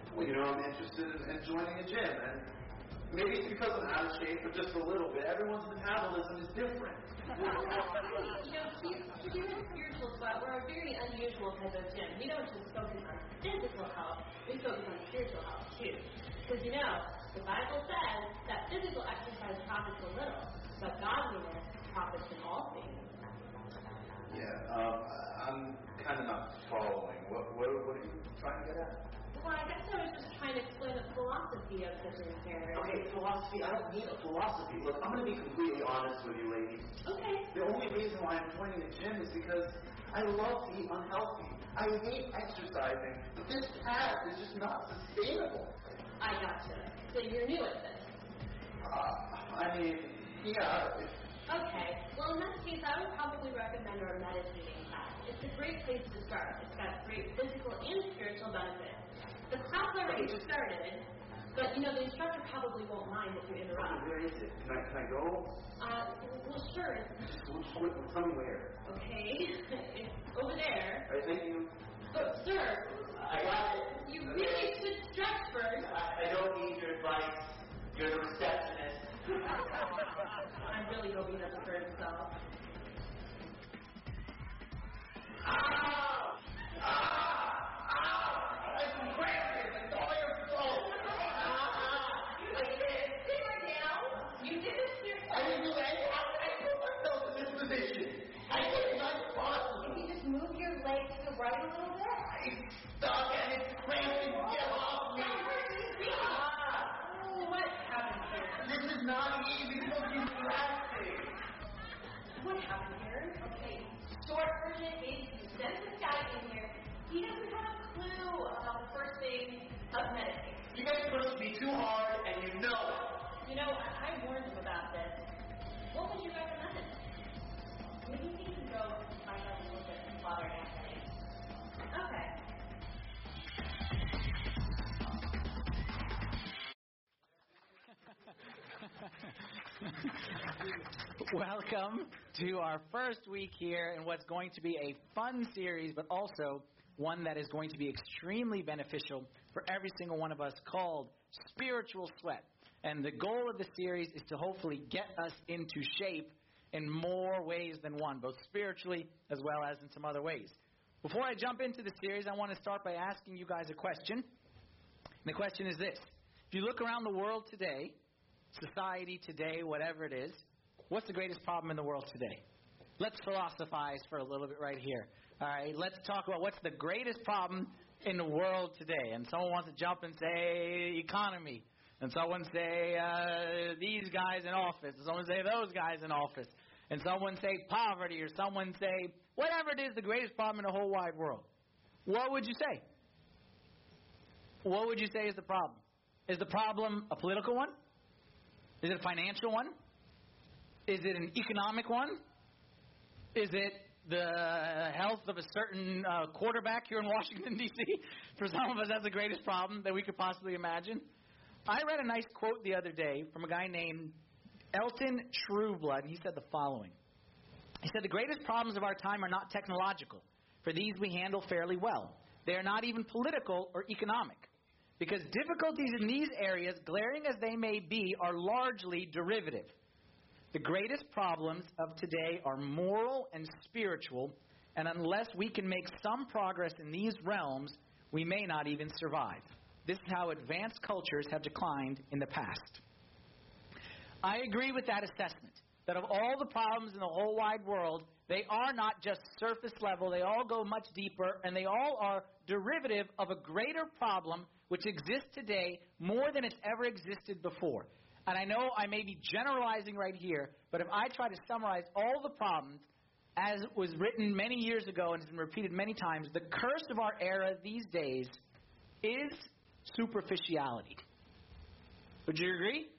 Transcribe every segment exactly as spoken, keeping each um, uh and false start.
well, you know, I'm interested in, in joining a gym. And maybe it's because I'm out of shape, but just a little bit. Everyone's metabolism is different. You know, here at Spiritual Sweat, we're a very unusual type of gym. We don't just focus on physical health, we focus on spiritual health too. Because, you know, the Bible says that physical exercise profits a little, but godliness profits in all things. Yeah, um, I'm kind of not following. What, what, what are you trying to get at? Well, I guess I was just trying to explain the philosophy of the gym here. Okay, philosophy. I don't need a philosophy. Look, I'm going to be completely honest with you, ladies. Okay. The only reason why I'm joining a gym is because I love to eat unhealthy. I hate exercising, but this path is just not sustainable. I gotcha. So you're new at this. Uh, I mean, yeah. Okay, well in that case I would probably recommend our meditating class. It's a great place to start. It's got great physical and spiritual benefits. The class already started, but you know the instructor probably won't mind if you interrupt. Where is it? Can I, can I go? Uh, well sure. Just tell me where. Okay, it's over there. All right, thank you. But sir, I got it. You really should stretch first. I, I don't need your advice. You're the receptionist. I really hope he doesn't hurt himself. Ah! Ah! Ah! I'm cramping. It's all your fault. Ah! I can't. Sit right down. You did this yourself. I didn't do anything. I put myself in this position. I did not possible. Can you just move your leg to the right a little bit? I'm stuck and it's cramping. Get off me. Ah! What happened here? This is not easy. It's supposed to be relaxing. What happened here? Okay, short version is you send this guy in here. He doesn't have a clue about the first thing of meditating. You guys pushed me too hard, and you know it. You know, I, I warned him about this. What would you recommend? Maybe we can go find out a little bit from Father Anthony. Okay. Welcome to our first week here in what's going to be a fun series, but also one that is going to be extremely beneficial for every single one of us, called Spiritual Sweat. And the goal of the series is to hopefully get us into shape in more ways than one, both spiritually as well as in some other ways. Before I jump into the series, I want to start by asking you guys a question. And the question is this: if you look around the world today, society today, whatever it is, what's the greatest problem in the world today? Let's philosophize for a little bit right here. All right, let's talk about what's the greatest problem in the world today. And someone wants to jump and say economy. And someone say uh, these guys in office. And someone say those guys in office. And someone say poverty. Or someone say whatever it is, the greatest problem in the whole wide world. What would you say? What would you say is the problem? Is the problem a political one? Is it a financial one? Is it an economic one? Is it the health of a certain uh, quarterback here in Washington, D C? For some of us, that's the greatest problem that we could possibly imagine. I read a nice quote the other day from a guy named Elton Trueblood, and he said the following. He said, "The greatest problems of our time are not technological. For these we handle fairly well. They are not even political or economic. Because difficulties in these areas, glaring as they may be, are largely derivative. The greatest problems of today are moral and spiritual, and unless we can make some progress in these realms, we may not even survive. This is how advanced cultures have declined in the past." I agree with that assessment, that of all the problems in the whole wide world, they are not just surface level, they all go much deeper, and they all are derivative of a greater problem which exists today more than it's ever existed before. And I know I may be generalizing right here, but if I try to summarize all the problems, as was written many years ago and has been repeated many times, the curse of our era these days is superficiality. Would you agree?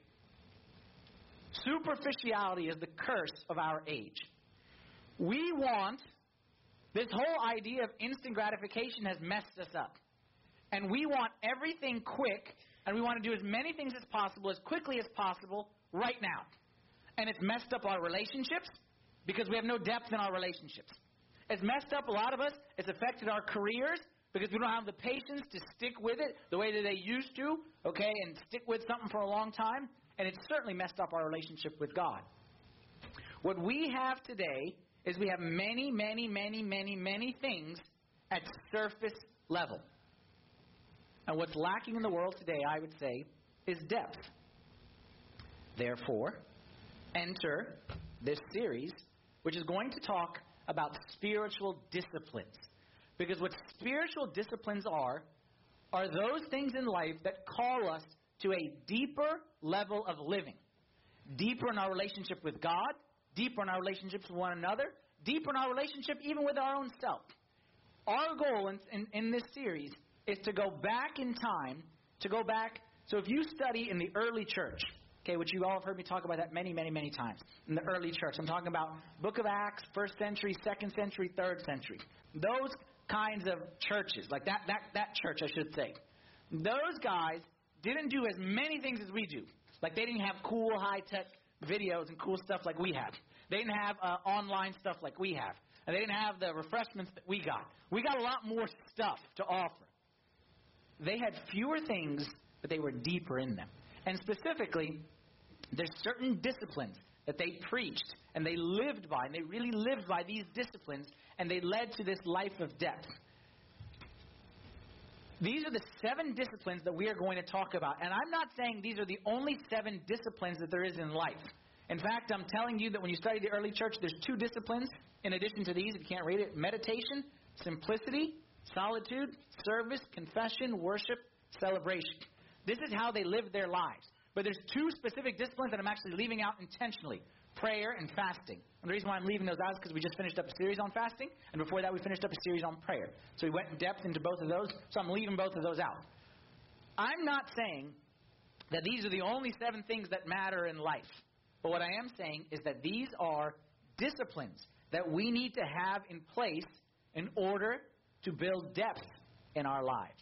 Superficiality is the curse of our age. We want, this whole idea of instant gratification has messed us up. And we want everything quick, and we want to do as many things as possible, as quickly as possible, right now. And it's messed up our relationships, because we have no depth in our relationships. It's messed up a lot of us. It's affected our careers, because we don't have the patience to stick with it the way that they used to, okay, and stick with something for a long time, and it's certainly messed up our relationship with God. What we have today is we have many, many, many, many, many things at surface level. And what's lacking in the world today, I would say, is depth. Therefore, enter this series, which is going to talk about spiritual disciplines. Because what spiritual disciplines are, are those things in life that call us to a deeper level of living. Deeper in our relationship with God, deeper in our relationships with one another, deeper in our relationship even with our own self. Our goal in, in, in this series is to go back in time, to go back. So if you study in the early church, okay, which you all have heard me talk about that many, many, many times, in the early church. I'm talking about Book of Acts, first century, second century, third century. Those kinds of churches, like that, that, that church, I should say. Those guys didn't do as many things as we do. Like they didn't have cool, high-tech videos and cool stuff like we have. They didn't have uh, online stuff like we have. And they didn't have the refreshments that we got. We got a lot more stuff to offer. They had fewer things, but they were deeper in them. And specifically, there's certain disciplines that they preached and they lived by, and they really lived by these disciplines, and they led to this life of depth. These are the seven disciplines that we are going to talk about. And I'm not saying these are the only seven disciplines that there is in life. In fact, I'm telling you that when you study the early church, there's two disciplines in addition to these, if you can't read it: meditation, simplicity, solitude, service, confession, worship, celebration. This is how they lived their lives. But there's two specific disciplines that I'm actually leaving out intentionally: prayer and fasting. And the reason why I'm leaving those out is because we just finished up a series on fasting, and before that we finished up a series on prayer. So we went in depth into both of those, so I'm leaving both of those out. I'm not saying that these are the only seven things that matter in life. But what I am saying is that these are disciplines that we need to have in place in order to build depth in our lives.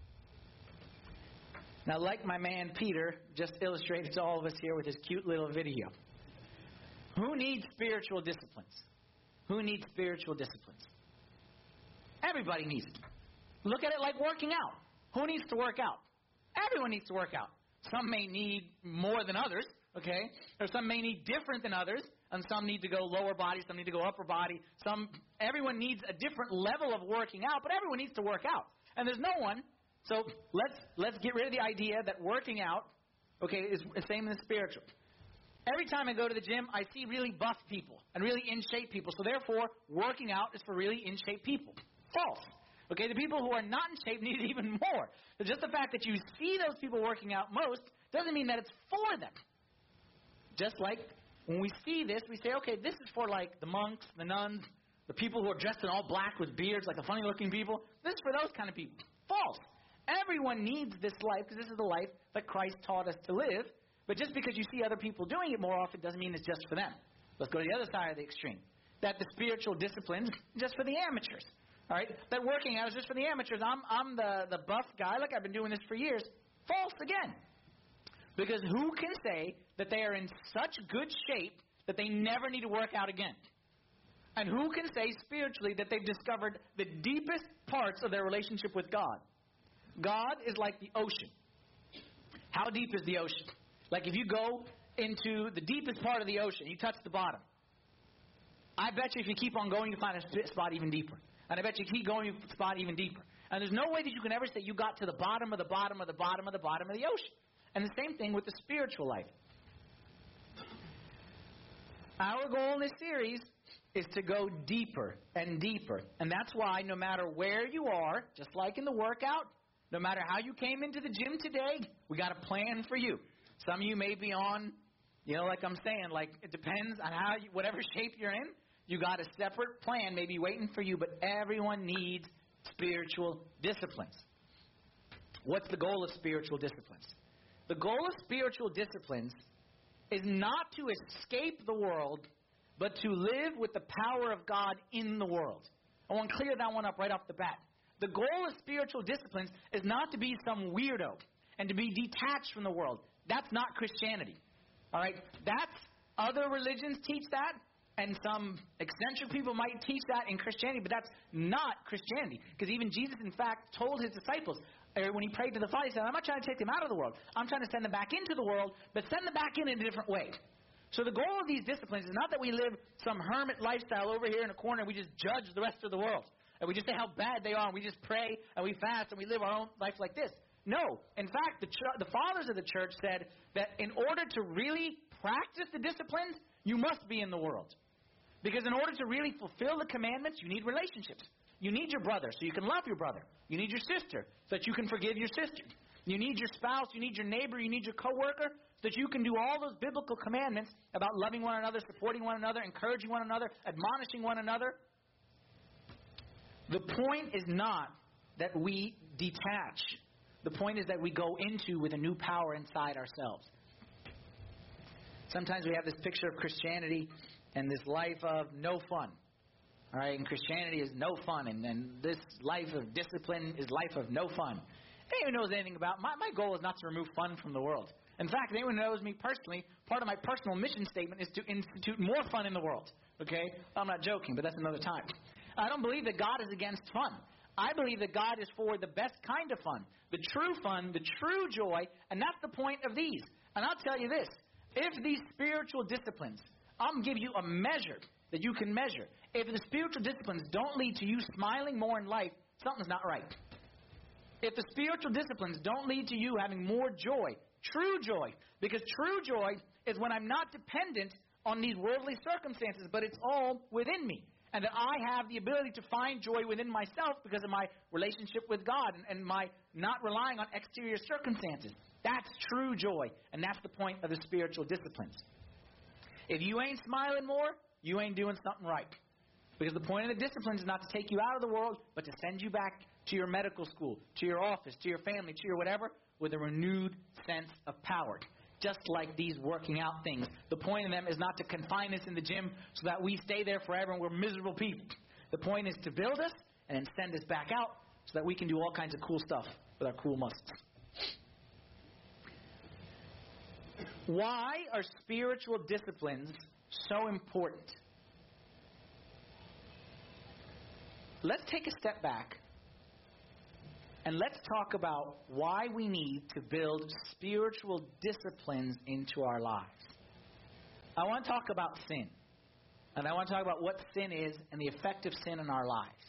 Now, like my man Peter just illustrated to all of us here with his cute little video, who needs spiritual disciplines? Who needs spiritual disciplines? Everybody needs it. Look at it like working out. Who needs to work out? Everyone needs to work out. Some may need more than others, okay? Or some may need different than others, and some need to go lower body, some need to go upper body. Some, everyone needs a different level of working out, but everyone needs to work out. And there's no one. So let's let's get rid of the idea that working out, okay, is the same as spiritual. Every time I go to the gym, I see really buff people and really in-shape people. So therefore, working out is for really in-shape people. False. Okay, the people who are not in shape need it even more. So just the fact that you see those people working out most doesn't mean that it's for them. Just like when we see this, we say, okay, this is for like the monks, the nuns, the people who are dressed in all black with beards, like the funny-looking people. This is for those kind of people. False. Everyone needs this life because this is the life that Christ taught us to live. But just because you see other people doing it more often doesn't mean it's just for them. Let's go to the other side of the extreme. That the spiritual disciplines just for the amateurs. All right? That working out is just for the amateurs. I'm I'm the, the buff guy. Look, I've been doing this for years. False again. Because who can say that they are in such good shape that they never need to work out again? And who can say spiritually that they've discovered the deepest parts of their relationship with God? God is like the ocean. How deep is the ocean? Like if you go into the deepest part of the ocean, you touch the bottom. I bet you if you keep on going, you find a spot even deeper. And I bet you keep going, you find a spot even deeper. And there's no way that you can ever say you got to the bottom of the bottom of the bottom of the bottom of the ocean. And the same thing with the spiritual life. Our goal in this series is to go deeper and deeper. And that's why no matter where you are, just like in the workout, no matter how you came into the gym today, we got a plan for you. Some of you may be on, you know, like I'm saying, like it depends on how you, whatever shape you're in, you got a separate plan maybe waiting for you, but everyone needs spiritual disciplines. What's the goal of spiritual disciplines? The goal of spiritual disciplines is not to escape the world, but to live with the power of God in the world. I want to clear that one up right off the bat. The goal of spiritual disciplines is not to be some weirdo and to be detached from the world. That's not Christianity. All right? That's, other religions teach that. And some eccentric people might teach that in Christianity, but that's not Christianity. Because even Jesus, in fact, told his disciples, when he prayed to the Father, he said, I'm not trying to take them out of the world. I'm trying to send them back into the world, but send them back in in a different way. So the goal of these disciplines is not that we live some hermit lifestyle over here in a corner and we just judge the rest of the world. And we just say how bad they are, and we just pray, and we fast, and we live our own life like this. No. In fact, the, ch- the fathers of the church said that in order to really practice the disciplines, you must be in the world. Because in order to really fulfill the commandments, you need relationships. You need your brother so you can love your brother. You need your sister so that you can forgive your sister. You need your spouse, you need your neighbor, you need your coworker so that you can do all those biblical commandments about loving one another, supporting one another, encouraging one another, admonishing one another. The point is not that we detach. The point is that we go into with a new power inside ourselves. Sometimes we have this picture of Christianity and this life of no fun. All right, and Christianity is no fun, and, and this life of discipline is life of no fun. Anyone knows anything about my my goal is not to remove fun from the world. In fact, anyone who knows me personally, part of my personal mission statement is to institute more fun in the world. Okay, I'm not joking, but that's another time. I don't believe that God is against fun. I believe that God is for the best kind of fun, the true fun, the true joy, and that's the point of these. And I'll tell you this: if these spiritual disciplines, I'm going to give you a measure that you can measure. If the spiritual disciplines don't lead to you smiling more in life, something's not right. If the spiritual disciplines don't lead to you having more joy, true joy, because true joy is when I'm not dependent on these worldly circumstances, but it's all within me. And that I have the ability to find joy within myself because of my relationship with God and, and my not relying on exterior circumstances. That's true joy, and that's the point of the spiritual disciplines. If you ain't smiling more, you ain't doing something right. Because the point of the disciplines is not to take you out of the world, but to send you back to your medical school, to your office, to your family, to your whatever, with a renewed sense of power. Just like these working out things. The point of them is not to confine us in the gym so that we stay there forever and we're miserable people. The point is to build us and then send us back out so that we can do all kinds of cool stuff with our cool muscles. Why are spiritual disciplines so important? Let's take a step back and let's talk about why we need to build spiritual disciplines into our lives. I want to talk about sin. And I want to talk about what sin is and the effect of sin in our lives.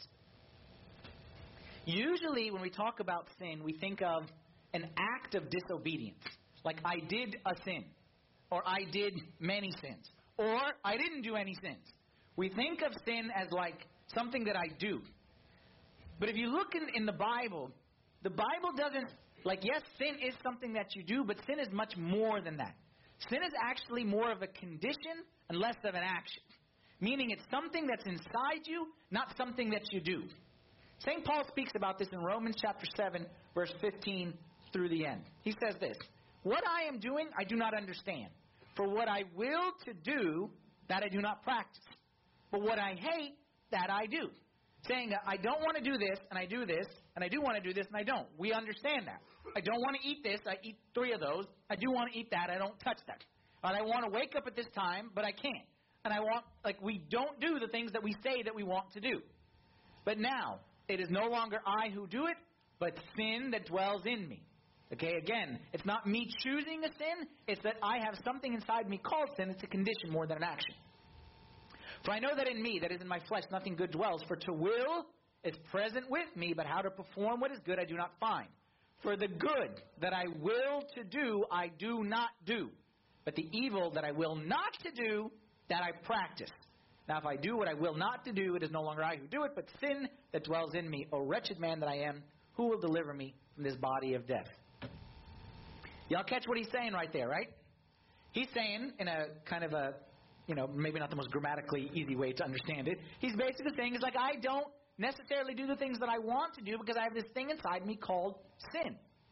Usually when we talk about sin, we think of an act of disobedience. Like I did a sin. Or I did many sins. Or I didn't do any sins. We think of sin as like something that I do. But if you look in, in the Bible, the Bible doesn't, like, yes, sin is something that you do, but sin is much more than that. Sin is actually more of a condition and less of an action. Meaning it's something that's inside you, not something that you do. Saint Paul speaks about this in Romans chapter seven, verse fifteen through the end. He says this: what I am doing, I do not understand. For what I will to do, that I do not practice. But what I hate, that I do. Saying, I don't want to do this, and I do this, and I do want to do this, and I don't. We understand that. I don't want to eat this, I eat three of those. I do want to eat that, I don't touch that. And I want to wake up at this time, but I can't. And I want, like, we don't do the things that we say that we want to do. But now, it is no longer I who do it, but sin that dwells in me. Okay, again, it's not me choosing a sin, it's that I have something inside me called sin. It's a condition more than an action. For I know that in me, that is in my flesh, nothing good dwells. For to will is present with me, but how to perform what is good I do not find. For the good that I will to do, I do not do. But the evil that I will not to do, that I practice. Now if I do what I will not to do, it is no longer I who do it, but sin that dwells in me. O wretched man that I am, who will deliver me from this body of death? Y'all catch what he's saying right there, right? He's saying, in a kind of a, you know, maybe not the most grammatically easy way to understand it, he's basically saying, it's like I don't necessarily do the things that I want to do because I have this thing inside me called sin.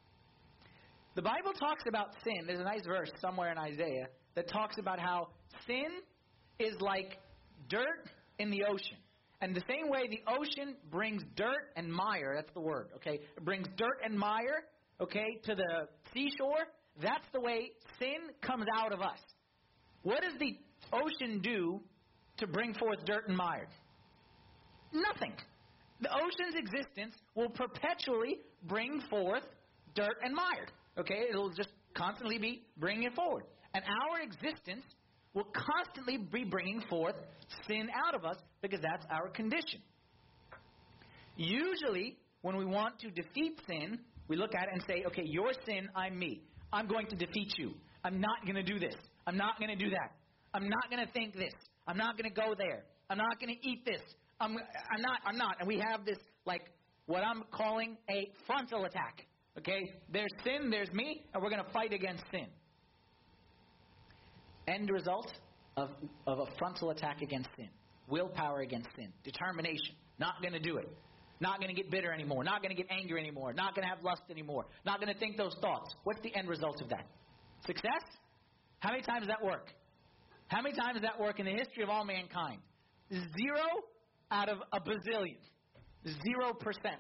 The Bible talks about sin. There's a nice verse somewhere in Isaiah that talks about how sin is like dirt in the ocean. And the same way the ocean brings dirt and mire, that's the word, okay? It brings dirt and mire, okay, to the seashore. That's the way sin comes out of us. What does the ocean do to bring forth dirt and mire? Nothing. The ocean's existence will perpetually bring forth dirt and mire. Okay? It'll just constantly be bringing it forward. And our existence will constantly be bringing forth sin out of us because that's our condition. Usually, when we want to defeat sin, we look at it and say, okay, your sin, I'm me. I'm going to defeat you. I'm not going to do this. I'm not going to do that. I'm not going to think this. I'm not going to go there. I'm not going to eat this. I'm, I'm not, I'm not. And we have this, like, what I'm calling a frontal attack. Okay? There's sin, there's me, and we're going to fight against sin. End result of, of a frontal attack against sin. Willpower against sin. Determination. Not going to do it. Not going to get bitter anymore. Not going to get angry anymore. Not going to have lust anymore. Not going to think those thoughts. What's the end result of that? Success? How many times does that work? How many times does that work in the history of all mankind? Zero out of a bazillion. Zero percent.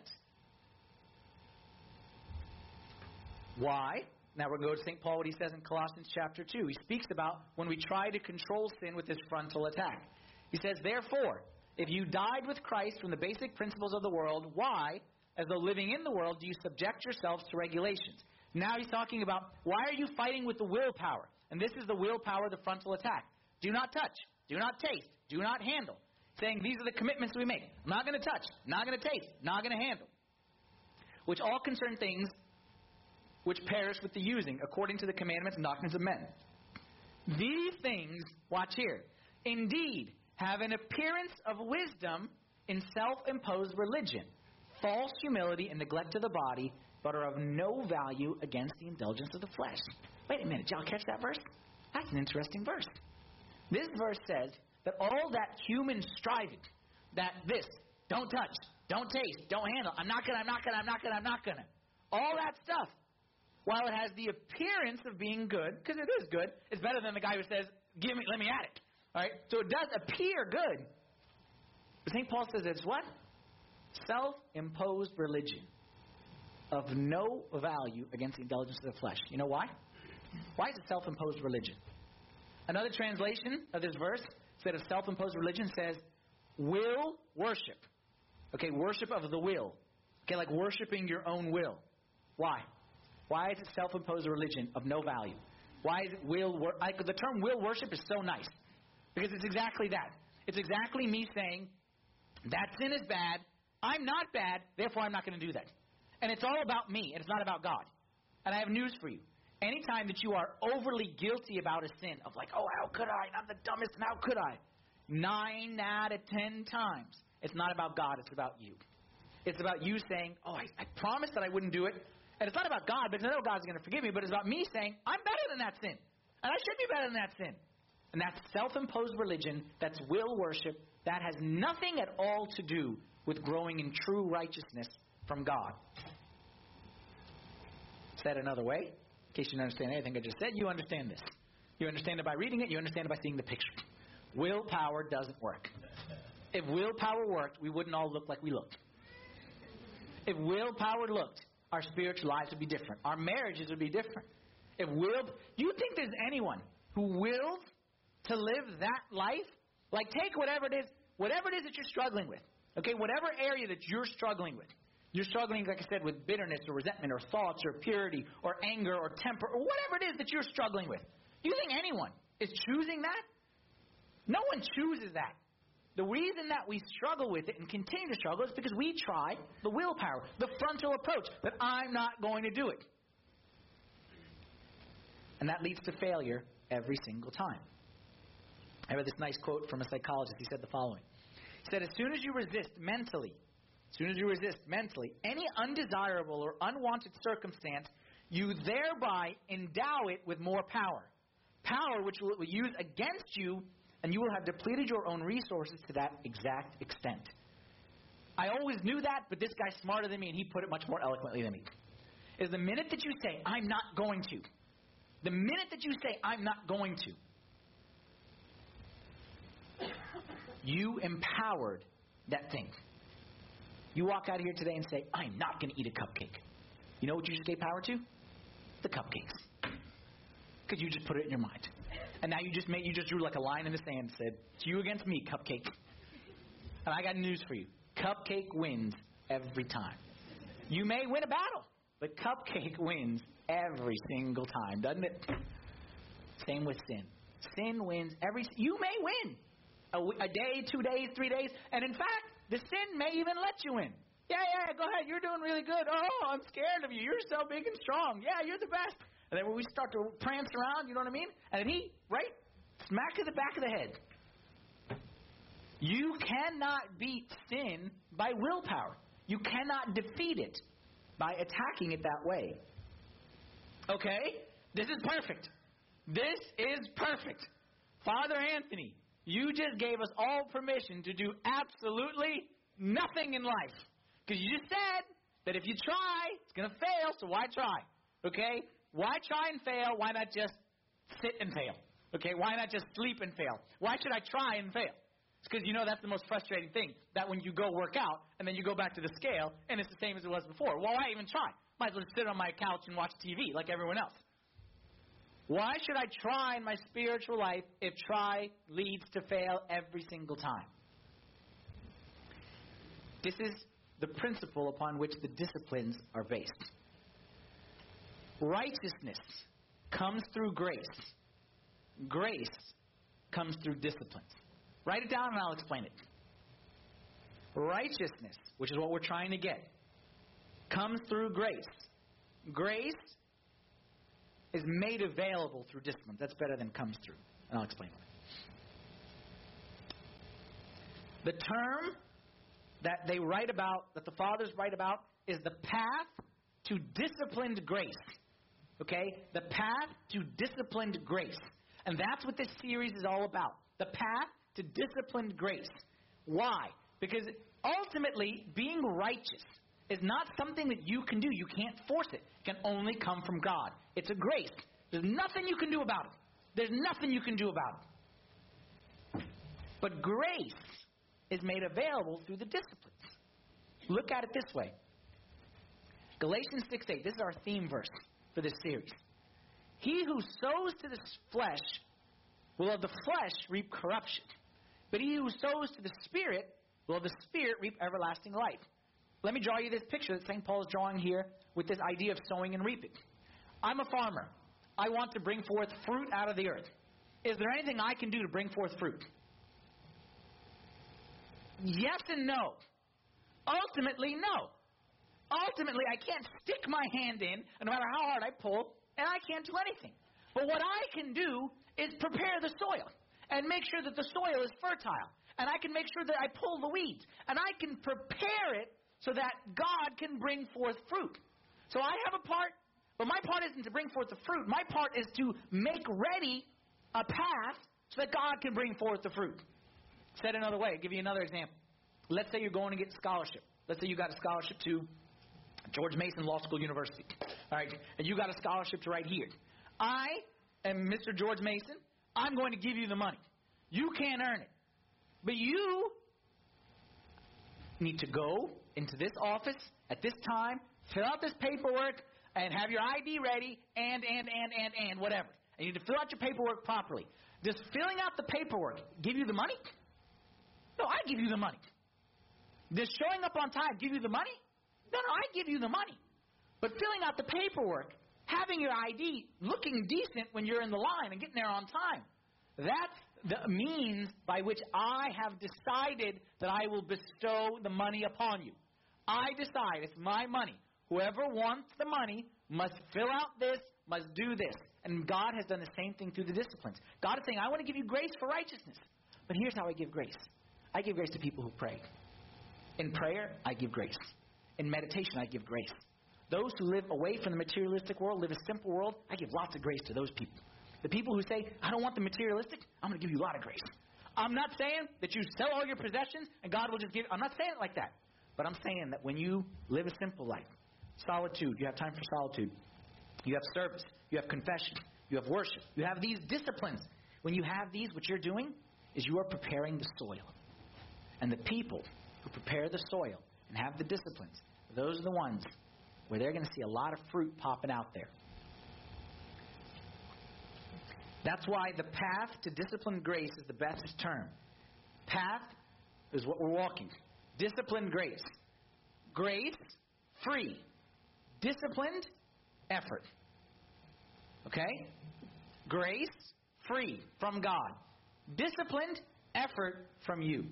Why? Now we're going to go to Saint Paul, what he says in Colossians chapter two. He speaks about when we try to control sin with this frontal attack. He says, therefore, if you died with Christ from the basic principles of the world, why, as though living in the world, do you subject yourselves to regulations? Now he's talking about, why are you fighting with the willpower? And this is the willpower, the frontal attack. Do not touch. Do not taste. Do not handle. Saying these are the commitments we make. I'm not going to touch. Not going to taste. Not going to handle. Which all concern things which perish with the using, according to the commandments and doctrines of men. These things, watch here, indeed have an appearance of wisdom in self-imposed religion, false humility and neglect of the body, but are of no value against the indulgence of the flesh. Wait a minute, y'all catch that verse? That's an interesting verse. This verse says that all that human striving, that this, don't touch, don't taste, don't handle, I'm not gonna, I'm not gonna, I'm not gonna, I'm not gonna, all that stuff, while it has the appearance of being good, because it is good, it's better than the guy who says, give me, let me at it. All right? So it does appear good. But Saint Paul says it's what? Self-imposed religion of no value against the indulgence of the flesh. You know why? Why is it self-imposed religion? Another translation of this verse, instead of self-imposed religion, says will worship. Okay, worship of the will. Okay, like worshiping your own will. Why? Why is it self-imposed religion of no value? Why is it will worship? Like, the term will worship is so nice. Because it's exactly that. It's exactly me saying, that sin is bad, I'm not bad, therefore I'm not going to do that. And it's all about me, and it's not about God. And I have news for you. Anytime that you are overly guilty about a sin, of like, oh, how could I? I'm the dumbest, and how could I? Nine out of ten times, it's not about God, it's about you. It's about you saying, oh, I, I promised that I wouldn't do it. And it's not about God, because I know God's going to forgive me, but it's about me saying, I'm better than that sin. And I should be better than that sin. And that's self-imposed religion. That's will worship. That has nothing at all to do with growing in true righteousness from God. Said another way, in case you don't understand anything I just said, you understand this. You understand it by reading it. You understand it by seeing the picture. Willpower doesn't work. If willpower worked, we wouldn't all look like we looked. If willpower looked, our spiritual lives would be different. Our marriages would be different. If will, you think there's anyone who wills to live that life? Like, take whatever it is, whatever it is that you're struggling with. Okay, whatever area that you're struggling with. You're struggling, like I said, with bitterness or resentment or thoughts or purity or anger or temper or whatever it is that you're struggling with. Do you think anyone is choosing that? No one chooses that. The reason that we struggle with it and continue to struggle is because we try the willpower, the frontal approach, that I'm not going to do it. And that leads to failure every single time. I read this nice quote from a psychologist. He said the following. He said, as soon as you resist mentally, as soon as you resist mentally any undesirable or unwanted circumstance, you thereby endow it with more power. Power which will use against you, and you will have depleted your own resources to that exact extent. I always knew that, but this guy's smarter than me, and he put it much more eloquently than me. Is the minute that you say, I'm not going to, the minute that you say, I'm not going to, you empowered that thing. You walk out of here today and say, I'm not going to eat a cupcake. You know what you just gave power to? The cupcakes. Because you just put it in your mind. And now you just made, you just drew like a line in the sand and said, it's you against me, Cupcake. And I got news for you. Cupcake wins every time. You may win a battle, but Cupcake wins every single time, doesn't it? Same with sin. Sin wins every... You may win a, a day, two days, three days. And in fact, the sin may even let you win. Yeah, yeah, go ahead. You're doing really good. Oh, I'm scared of you. You're so big and strong. Yeah, you're the best. And then when we start to prance around, you know what I mean? And then he, right, smack to the back of the head. You cannot beat sin by willpower. You cannot defeat it by attacking it that way. Okay? This is perfect. This is perfect. Father Anthony, you just gave us all permission to do absolutely nothing in life. Because you just said that if you try, it's going to fail, so why try? Okay? Why try and fail? Why not just sit and fail? Okay? Why not just sleep and fail? Why should I try and fail? It's because you know that's the most frustrating thing, that when you go work out and then you go back to the scale and it's the same as it was before. Well, why even try? Might as well just sit on my couch and watch T V like everyone else. Why should I try in my spiritual life if try leads to fail every single time? This is the principle upon which the disciplines are based. Righteousness comes through grace. Grace comes through disciplines. Write it down and I'll explain it. Righteousness, which is what we're trying to get, comes through grace. Grace is made available through disciplines. That's better than comes through. And I'll explain it. The term that they write about, that the fathers write about, is the path to disciplined grace. Okay? The path to disciplined grace. And that's what this series is all about. The path to disciplined grace. Why? Because ultimately, being righteous is not something that you can do. You can't force it. It can only come from God. It's a grace. There's nothing you can do about it. There's nothing you can do about it. But grace is made available through the disciplines. Look at it this way. Galatians six eight. This is our theme verse for this series. He who sows to the flesh will of the flesh reap corruption. But he who sows to the Spirit will of the Spirit reap everlasting life. Let me draw you this picture that Saint Paul is drawing here with this idea of sowing and reaping. I'm a farmer. I want to bring forth fruit out of the earth. Is there anything I can do to bring forth fruit? Yes and no. Ultimately, no. Ultimately, I can't stick my hand in, and no matter how hard I pull, and I can't do anything. But what I can do is prepare the soil and make sure that the soil is fertile. And I can make sure that I pull the weeds. And I can prepare it so that God can bring forth fruit. So I have a part, but my part isn't to bring forth the fruit. My part is to make ready a path so that God can bring forth the fruit. Said another way, I'll give you another example. Let's say you're going to get a scholarship. Let's say you got a scholarship to George Mason Law School University. All right, and you got a scholarship to right here. I am Mister George Mason. I'm going to give you the money. You can't earn it. But you need to go into this office at this time, fill out this paperwork, and have your I D ready, and, and, and, and, and, whatever. And you need to fill out your paperwork properly. Does filling out the paperwork give you the money? No, I give you the money. Does showing up on time give you the money? No, no, I give you the money. But filling out the paperwork, having your I D, looking decent when you're in the line and getting there on time, that's the means by which I have decided that I will bestow the money upon you. I decide it's my money. Whoever wants the money must fill out this, must do this. And God has done the same thing through the disciplines. God is saying, I want to give you grace for righteousness. But here's how I give grace. I give grace to people who pray. In prayer, I give grace. In meditation, I give grace. Those who live away from the materialistic world, live a simple world, I give lots of grace to those people. The people who say, I don't want the materialistic, I'm going to give you a lot of grace. I'm not saying that you sell all your possessions and God will just give. I'm not saying it like that. But I'm saying that when you live a simple life, solitude, you have time for solitude, you have service, you have confession, you have worship, you have these disciplines. When you have these, what you're doing is you are preparing the soil. And the people who prepare the soil and have the disciplines, those are the ones where they're going to see a lot of fruit popping out there. That's why the path to disciplined grace is the best term. Path is what we're walking. Disciplined grace. Grace, free. Disciplined, effort. Okay? Grace, free from God. Disciplined, effort from you.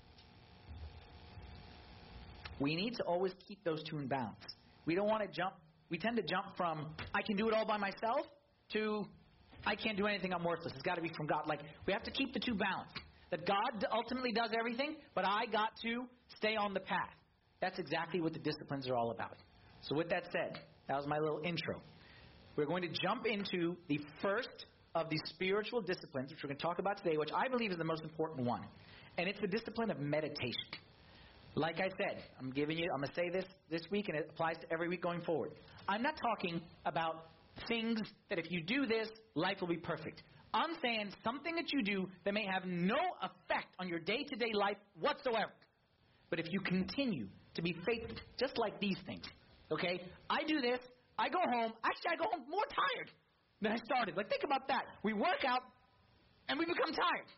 We need to always keep those two in balance. We don't want to jump. We tend to jump from, I can do it all by myself, to, I can't do anything, I'm worthless. It's got to be from God. Like, we have to keep the two balanced. That God ultimately does everything, but I got to stay on the path. That's exactly what the disciplines are all about. So with that said, that was my little intro. We're going to jump into the first of the spiritual disciplines, which we're going to talk about today, which I believe is the most important one. And it's the discipline of meditation. Like I said, I'm giving you, I'm going to say this this week, and it applies to every week going forward. I'm not talking about things that if you do this, life will be perfect. I'm saying something that you do that may have no effect on your day-to-day life whatsoever. But if you continue to be faithful, just like these things, okay? I do this, I go home, actually I go home more tired than I started. Like, think about that. We work out, and we become tired.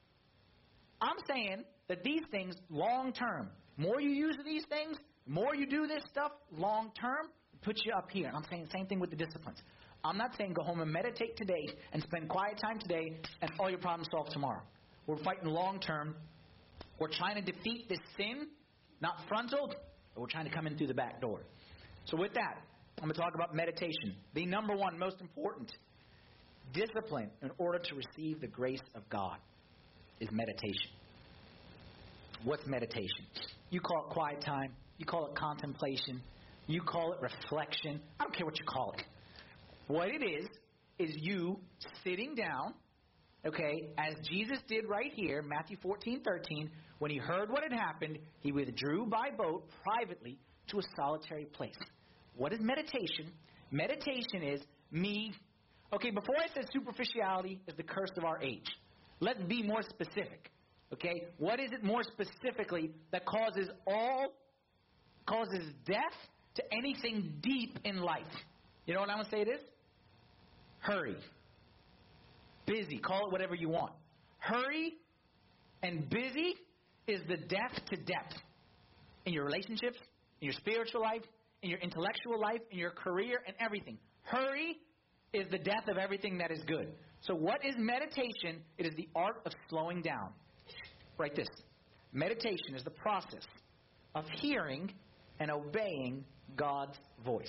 I'm saying that these things, long-term, more you use these things, more you do this stuff, long-term, puts you up here. And I'm saying the same thing with the disciplines. I'm not saying go home and meditate today and spend quiet time today and all your problems solved tomorrow. We're fighting long-term. We're trying to defeat this sin, not frontal, but we're trying to come in through the back door. So with that, I'm going to talk about meditation. The number one most important discipline in order to receive the grace of God is meditation. What's meditation? You call it quiet time. You call it contemplation. You call it reflection. I don't care what you call it. What it is, is you sitting down, okay, as Jesus did right here, Matthew fourteen thirteen, when he heard what had happened, he withdrew by boat privately to a solitary place. What is meditation? Meditation is me. Okay, before I said superficiality is the curse of our age, let's be more specific. Okay, what is it more specifically that causes all, causes death to anything deep in life? You know what I'm going to say it is? Hurry. Busy. Call it whatever you want. Hurry and busy is the death to depth in your relationships, in your spiritual life, in your intellectual life, in your career, and everything. Hurry is the death of everything that is good. So what is meditation? It is the art of slowing down. Write this. Meditation is the process of hearing and obeying God's voice.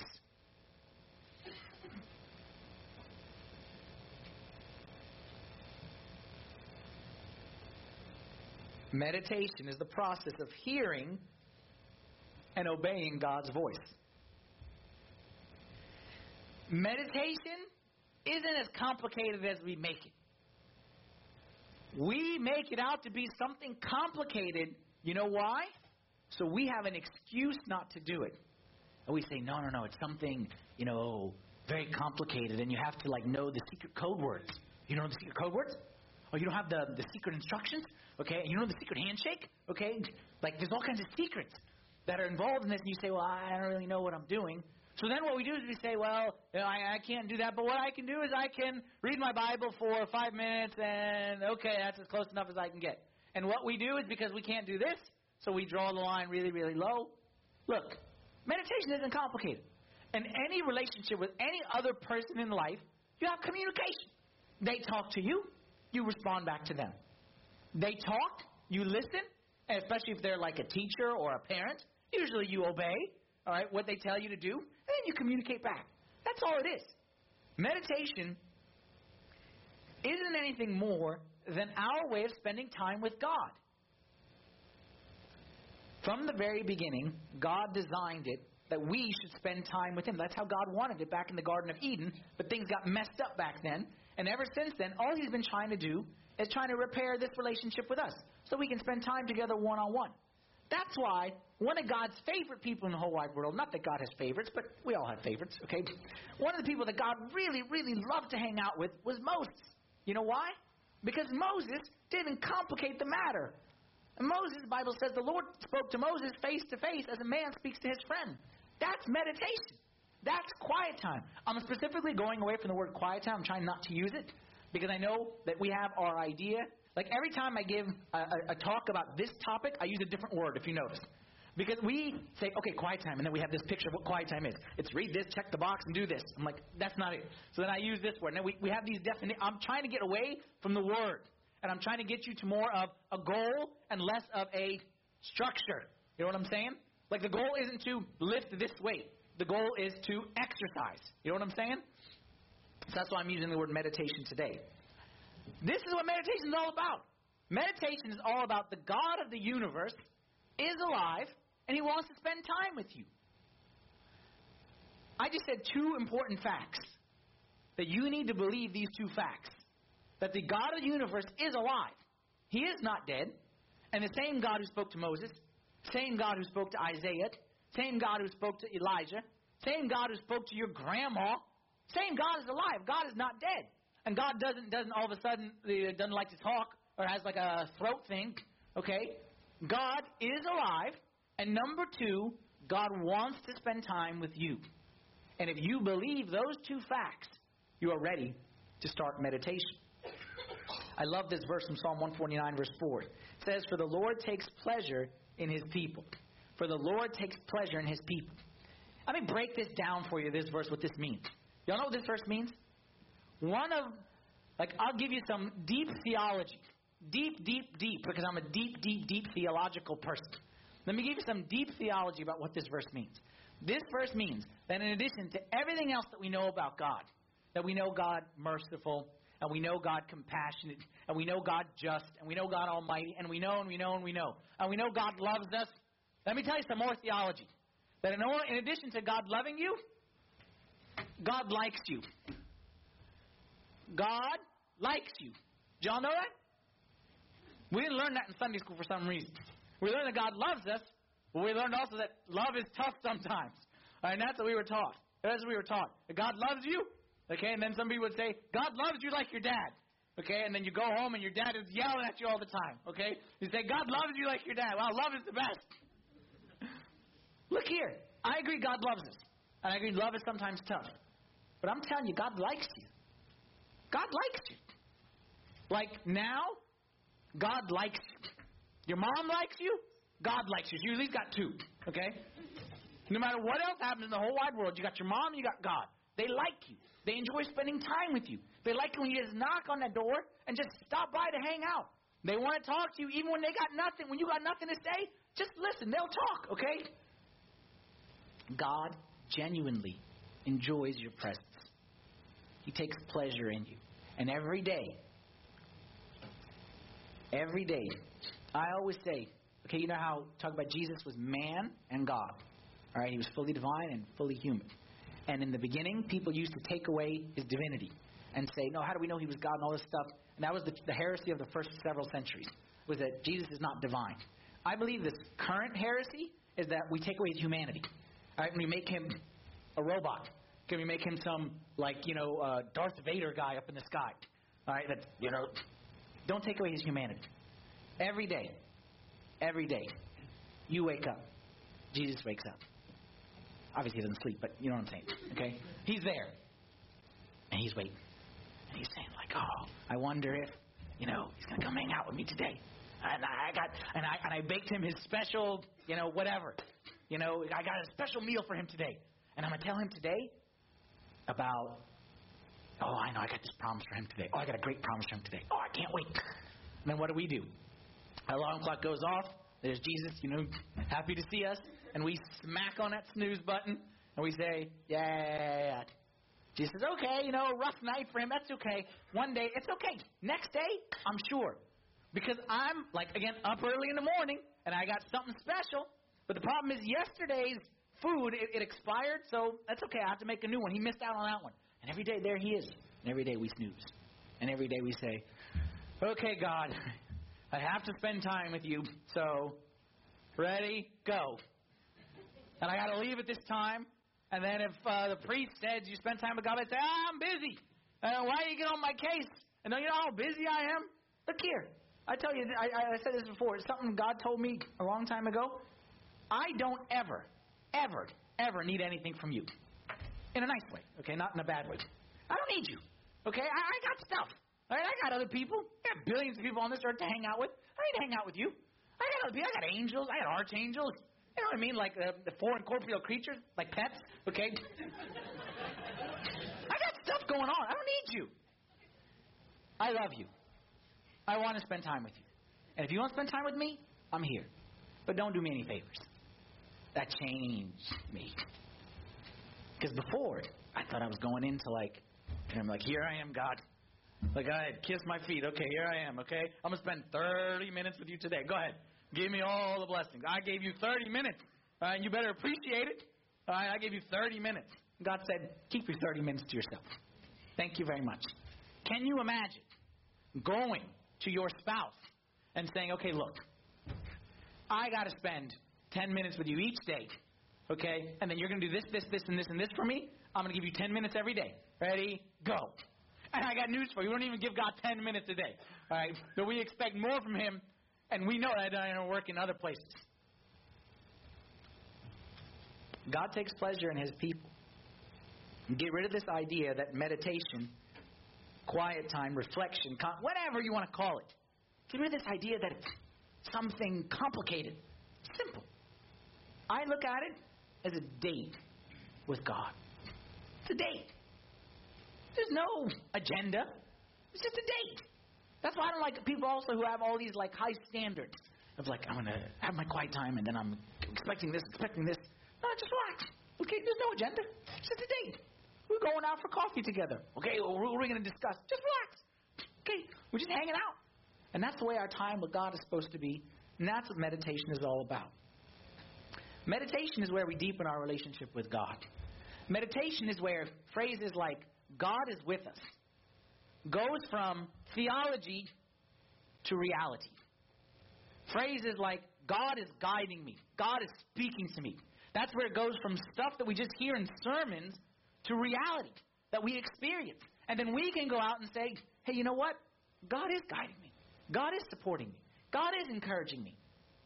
Meditation is the process of hearing and obeying God's voice. Meditation isn't as complicated as we make it. We make it out to be something complicated. You know why? So we have an excuse not to do it. And we say, no, no, no, it's something, you know, very complicated, and you have to, like, know the secret code words. You know the secret code words? Or you don't have the, the secret instructions? Okay, and you know the secret handshake? Okay, like, there's all kinds of secrets that are involved in this, and you say, well, I don't really know what I'm doing. So then what we do is we say, well, you know, I, I can't do that, but what I can do is I can read my Bible for five minutes, and okay, that's as close enough as I can get. And what we do is because we can't do this, so we draw the line really, really low. Look, meditation isn't complicated. In any relationship with any other person in life, you have communication. They talk to you, you respond back to them. They talk, you listen, and especially if they're like a teacher or a parent, usually you obey, all right, what they tell you to do, and then you communicate back. That's all it is. Meditation isn't anything more than our way of spending time with God. From the very beginning, God designed it that we should spend time with Him. That's how God wanted it back in the Garden of Eden, but things got messed up back then. And ever since then, all He's been trying to do is trying to repair this relationship with us so we can spend time together one-on-one. That's why one of God's favorite people in the whole wide world, not that God has favorites, but we all have favorites, okay? One of the people that God really, really loved to hang out with was Moses. You know why? Because Moses didn't complicate the matter. And Moses, the Bible says, the Lord spoke to Moses face to face as a man speaks to his friend. That's meditation. That's quiet time. I'm specifically going away from the word quiet time. I'm trying not to use it. because I know that we have our idea. Like every time I give a, a, a talk about this topic, I use a different word, if you notice. Because we say, okay, quiet time, and then we have this picture of what quiet time is. It's read this, check the box, and do this. I'm like, that's not it. So then I use this word. And then we, we have these definitions. I'm trying to get away from the word. And I'm trying to get you to more of a goal and less of a structure. You know what I'm saying? Like the goal isn't to lift this weight. The goal is to exercise. You know what I'm saying? So that's why I'm using the word meditation today. This is what meditation is all about. Meditation is all about the God of the universe is alive, and he wants to spend time with you. I just said two important facts. That you need to believe these two facts. That the God of the universe is alive. He is not dead. And the same God who spoke to Moses, same God who spoke to Isaiah, same God who spoke to Elijah, same God who spoke to your grandma, same God is alive. God is not dead. And God doesn't doesn't all of a sudden uh, doesn't like to talk or has like a throat thing. Okay? God is alive. And number two, God wants to spend time with you. And if you believe those two facts, you are ready to start meditation. I love this verse from Psalm one forty-nine, verse four. It says, "For the Lord takes pleasure in his people." For the Lord takes pleasure in his people. Let me break this down for you, this verse, what this means. Y'all know what this verse means? One of, like, I'll give you some deep theology. Deep, deep, deep, because I'm a deep, deep, deep theological person. Let me give you some deep theology about what this verse means. This verse means that in addition to everything else that we know about God, that we know God merciful, and we know God compassionate, and we know God just, and we know God almighty, and we know and we know and we know, and we know God loves us. Let me tell you some more theology. That in, in addition to God loving you, God likes you. God likes you. Did y'all know that? We didn't learn that in Sunday school for some reason. We learned that God loves us, but we learned also that love is tough sometimes. All right, and that's what we were taught. That's what we were taught. That God loves you, okay, and then somebody would say, God loves you like your dad. Okay, and then you go home and your dad is yelling at you all the time. Okay, you say, God loves you like your dad. Well, love is the best. Look here. I agree God loves us. And I agree love is sometimes tough. But I'm telling you, God likes you. God likes you. Like now, God likes you. Your mom likes you. God likes you. You at least got two. Okay? No matter what else happens in the whole wide world, you got your mom and you got God. They like you. They enjoy spending time with you. They like it when you just knock on that door and just stop by to hang out. They want to talk to you even when they got nothing. When you got nothing to say, just listen. They'll talk, okay? God genuinely enjoys your presence. He takes pleasure in you. And every day, every day, I always say, okay, you know how talk about Jesus was man and God. All right, he was fully divine and fully human. And in the beginning, people used to take away his divinity and say, no, how do we know he was God and all this stuff? And that was the, the heresy of the first several centuries, was that Jesus is not divine. I believe this current heresy is that we take away his humanity. All right, and we make him a robot. Can we make him some, like, you know, uh, Darth Vader guy up in the sky? All right, that, you know, don't take away his humanity. Every day, every day, you wake up. Jesus wakes up. Obviously, he doesn't sleep, but you know what I'm saying, okay? He's there, and he's waiting. And he's saying, like, oh, I wonder if, you know, he's going to come hang out with me today. And I got, and I, and I baked him his special, you know, whatever. You know, I got a special meal for him today. And I'm going to tell him today about, oh, I know, I got this promise for him today. Oh, I got a great promise for him today. Oh, I can't wait. And then what do we do? Alarm clock goes off. There's Jesus, you know, happy to see us. And we smack on that snooze button. And we say, yeah, yeah, yeah, yeah. Jesus says, okay, you know, a rough night for him. That's okay. One day, it's okay. Next day, I'm sure. Because I'm, like, again, up early in the morning, and I got something special. But the problem is yesterday's food, it, it expired, so that's okay. I have to make a new one. He missed out on that one. And every day, there he is. And every day we snooze. And every day we say, okay, God, I have to spend time with you. So, ready, go. And I got to leave at this time. And then if uh, the priest said you spend time with God, I'd say, ah, I'm busy. Uh, why do you get on my case? And don't you know how busy I am? Look here. I tell you, I, I said this before. It's something God told me a long time ago. I don't ever, ever, ever need anything from you. In a nice way, okay? Not in a bad way. I don't need you, okay? I, I got stuff. All right, I got other people. I got billions of people on this earth to hang out with. I need to hang out with you. I got other people. I got angels. I got archangels. You know what I mean? Like uh, the foreign corporeal creatures, like pets. Okay. I got stuff going on. I don't need you. I love you. I want to spend time with you. And if you want to spend time with me, I'm here. But don't do me any favors. That changed me. Because before, I thought I was going into like, and I'm like, here I am, God. Like, go ahead, kiss my feet. Okay, here I am, okay? I'm going to spend thirty minutes with you today. Go ahead. Give me all the blessings. I gave you thirty minutes. All right, you better appreciate it. All right, I gave you thirty minutes. God said, keep your thirty minutes to yourself. Thank you very much. Can you imagine going to your spouse and saying, okay, look, I got to spend ten minutes with you each day, okay? And then you're going to do this, this, this, and this, and this for me. I'm going to give you ten minutes every day. Ready? Go. And I got news for you. We don't even give God ten minutes a day. All right? But we expect more from Him, and we know that doesn't work in other places. God takes pleasure in His people. Get rid of this idea that meditation, quiet time, reflection, con- whatever you want to call it. Get rid of this idea that it's something complicated. Simple. I look at it as a date with God. It's a date. There's no agenda. It's just a date. That's why I don't like people also who have all these like high standards of like, I'm going to have my quiet time and then I'm expecting this, expecting this. No, just relax. Okay, there's no agenda. It's just a date. We're going out for coffee together. Okay, well, what are we going to discuss? Just relax. Okay, we're just hanging out. And that's the way our time with God is supposed to be. And that's what meditation is all about. Meditation is where we deepen our relationship with God. Meditation is where phrases like God is with us goes from theology to reality. Phrases like God is guiding me. God is speaking to me. That's where it goes from stuff that we just hear in sermons to reality that we experience. And then we can go out and say, hey, you know what? God is guiding me. God is supporting me. God is encouraging me.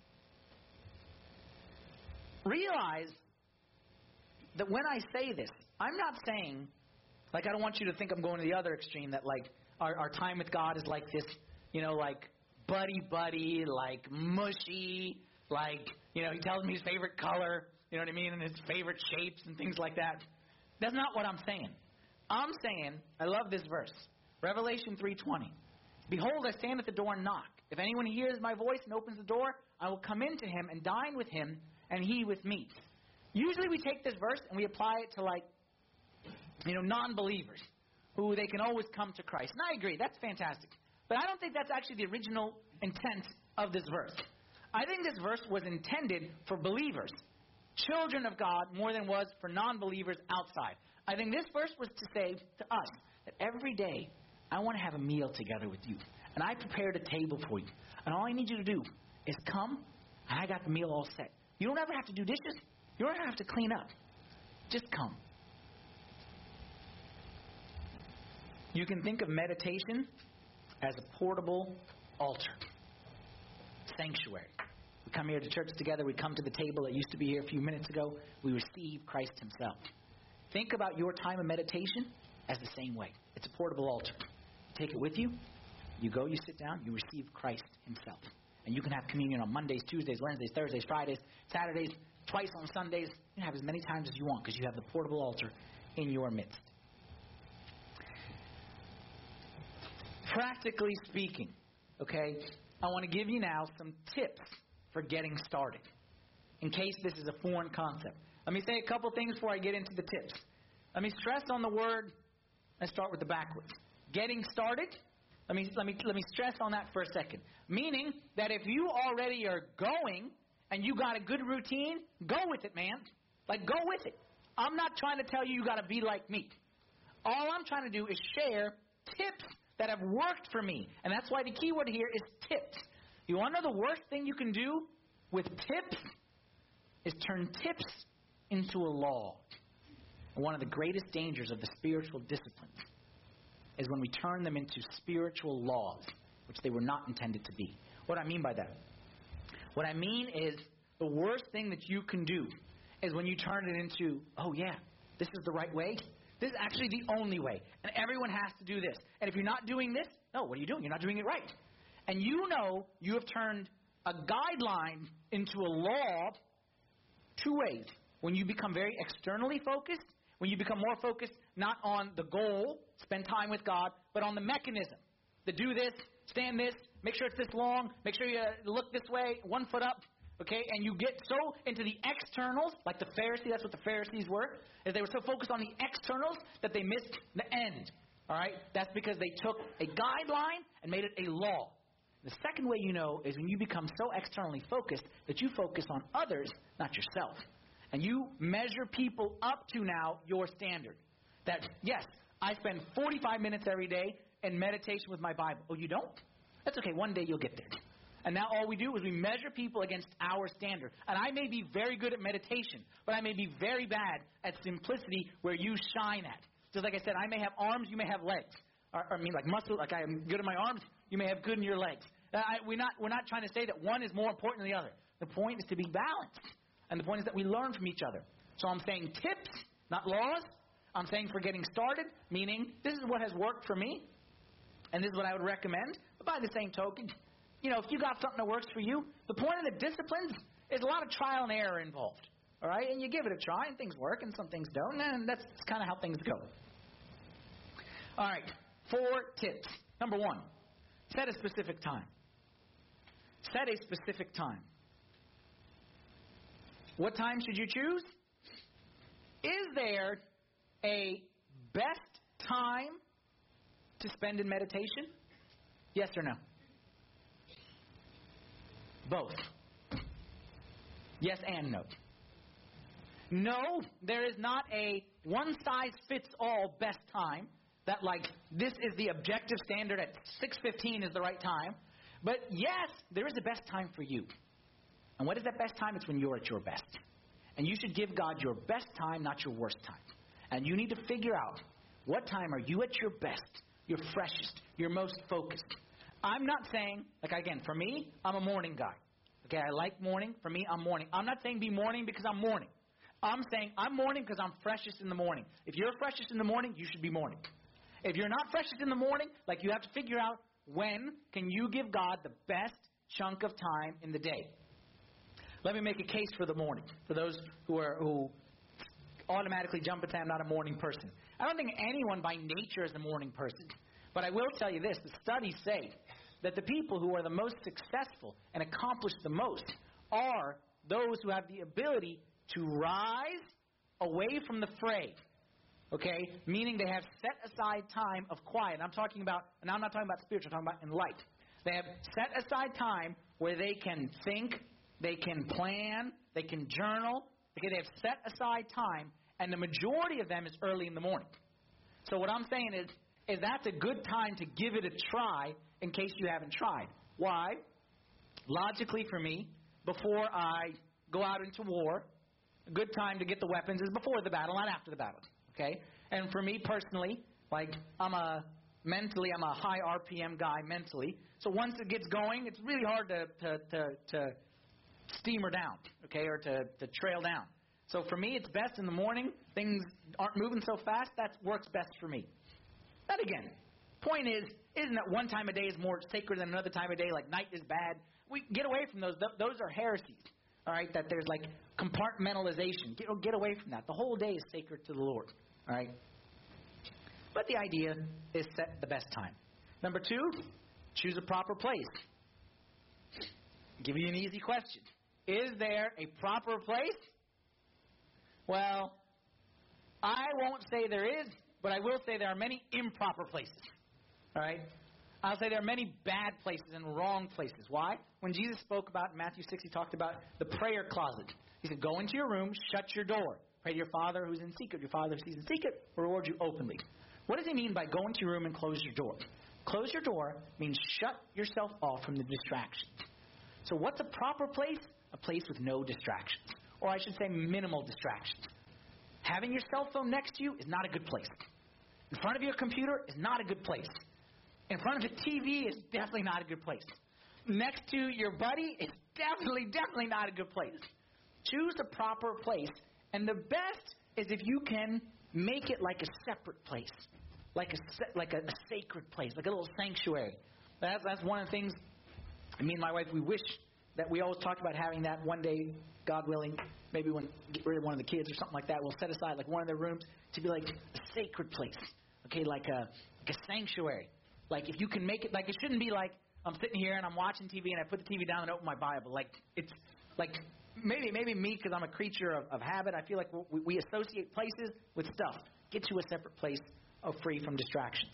Realize that when I say this, I'm not saying, like, I don't want you to think I'm going to the other extreme, that, like, our, our time with God is like this, you know, like, buddy-buddy, like, mushy, like, you know, he tells me his favorite color, you know what I mean, and his favorite shapes and things like that. That's not what I'm saying. I'm saying, I love this verse, Revelation three twenty. Behold, I stand at the door and knock. If anyone hears my voice and opens the door, I will come into him and dine with him, and he with me. Usually we take this verse and we apply it to, like, you know, non-believers who they can always come to Christ. And I agree, that's fantastic. But I don't think that's actually the original intent of this verse. I think this verse was intended for believers, children of God, more than was for non-believers outside. I think this verse was to say to us that every day I want to have a meal together with you. And I prepared a table for you. And all I need you to do is come, and I got the meal all set. You don't ever have to do dishes. You don't ever have to clean up. Just come. You can think of meditation as a portable altar, sanctuary. We come here to church together. We come to the table that used to be here a few minutes ago. We receive Christ Himself. Think about your time of meditation as the same way. It's a portable altar. You take it with you. You go, you sit down, you receive Christ Himself. And you can have communion on Mondays, Tuesdays, Wednesdays, Thursdays, Fridays, Saturdays, twice on Sundays. You can have as many times as you want because you have the portable altar in your midst. Practically speaking, okay, I want to give you now some tips for getting started in case this is a foreign concept. Let me say a couple things before I get into the tips. Let me stress on the word. Let's start with the backwards. Getting started. Let me let me let me stress on that for a second. Meaning that if you already are going and you got a good routine, go with it, man. Like, go with it. I'm not trying to tell you you got to be like me. All I'm trying to do is share tips that have worked for me. And that's why the key word here is tips. You want to know the worst thing you can do with tips is turn tips into a law. And one of the greatest dangers of the spiritual disciplines is when we turn them into spiritual laws, which they were not intended to be. What do I mean by that? What I mean is the worst thing that you can do is when you turn it into, oh yeah, this is the right way. This is actually the only way. And everyone has to do this. And if you're not doing this, no, what are you doing? You're not doing it right. And you know you have turned a guideline into a law two ways. When you become very externally focused, when you become more focused not on the goal, spend time with God, but on the mechanism. To do this, stand this, make sure it's this long, make sure you look this way, one foot up, okay? And you get so into the externals, like the Pharisees, that's what the Pharisees were, is they were so focused on the externals that they missed the end, all right? That's because they took a guideline and made it a law. The second way you know is when you become so externally focused that you focus on others, not yourself. And you measure people up to now your standard. That, yes, I spend forty-five minutes every day in meditation with my Bible. Oh, you don't? That's okay. One day you'll get there. And now all we do is we measure people against our standard. And I may be very good at meditation, but I may be very bad at simplicity where you shine at. Just like I said, I may have arms, you may have legs. Or, or I mean, like muscle, like I am good in my arms, you may have good in your legs. I, we're not, we're not trying to say that one is more important than the other. The point is to be balanced. And the point is that we learn from each other. So I'm saying tips, not laws. I'm saying for getting started, meaning this is what has worked for me, and this is what I would recommend. But by the same token, you know, if you got something that works for you, the point of the disciplines is a lot of trial and error involved. All right? And you give it a try, and things work, and some things don't, and that's kind of how things go. All right, four tips. Number one, set a specific time. Set a specific time. What time should you choose? Is there a best time to spend in meditation? Yes or no? Both. Yes and no. No, there is not a one-size-fits-all best time that, like, this is the objective standard at six fifteen is the right time. But yes, there is a best time for you. And what is that best time? It's when you're at your best. And you should give God your best time, not your worst time. And you need to figure out what time are you at your best, your freshest, your most focused. I'm not saying, like again, for me, I'm a morning guy. Okay, I like morning. For me, I'm morning. I'm not saying be morning because I'm morning. I'm saying I'm morning because I'm freshest in the morning. If you're freshest in the morning, you should be morning. If you're not freshest in the morning, like you have to figure out when can you give God the best chunk of time in the day. Let me make a case for the morning, for those who are who automatically jump and say I'm not a morning person. I don't think anyone by nature is a morning person. But I will tell you this, the studies say that the people who are the most successful and accomplish the most are those who have the ability to rise away from the fray. Okay? Meaning they have set aside time of quiet. I'm talking about, and I'm not talking about spiritual, I'm talking about in light. They have set aside time where they can think, they can plan, they can journal. Okay, they have set aside time, and the majority of them is early in the morning. So what I'm saying is, is that's a good time to give it a try in case you haven't tried. Why? Logically for me, before I go out into war, a good time to get the weapons is before the battle, not after the battle. Okay? And for me personally, like I'm a mentally, I'm a high R P M guy mentally. So once it gets going, it's really hard to to to, to steamer down, okay, or to, to trail down. So for me, it's best in the morning. Things aren't moving so fast. That works best for me. But again, point is, isn't that one time a day is more sacred than another time a day, like night is bad? We get away from those. Those are heresies, all right, that there's like compartmentalization. Get, get away from that. The whole day is sacred to the Lord, all right? But the idea is set the best time. Number two, choose a proper place. I'll give you an easy question. Is there a proper place? Well, I won't say there is, but I will say there are many improper places. All right? I'll say there are many bad places and wrong places. Why? When Jesus spoke about in Matthew six, he talked about the prayer closet. He said, go into your room, shut your door. Pray to your Father who's in secret. Your Father who sees in secret will reward you openly. What does he mean by go into your room and close your door? Close your door means shut yourself off from the distractions. So what's a proper place? A place with no distractions. Or I should say minimal distractions. Having your cell phone next to you is not a good place. In front of your computer is not a good place. In front of the T V is definitely not a good place. Next to your buddy is definitely, definitely not a good place. Choose a proper place. And the best is if you can make it like a separate place, like a like a, a sacred place, like a little sanctuary. That's that's one of the things. Me and my wife, we wish that we always talked about having that one day, God willing. Maybe when get rid of one of the kids or something like that, we'll set aside like one of their rooms to be like a sacred place. Okay, like a like a sanctuary. Like if you can make it, like it shouldn't be like I'm sitting here and I'm watching T V and I put the T V down and open my Bible. Like it's like maybe maybe me because I'm a creature of, of habit. I feel like we, we associate places with stuff. Get to a separate place of free from distractions.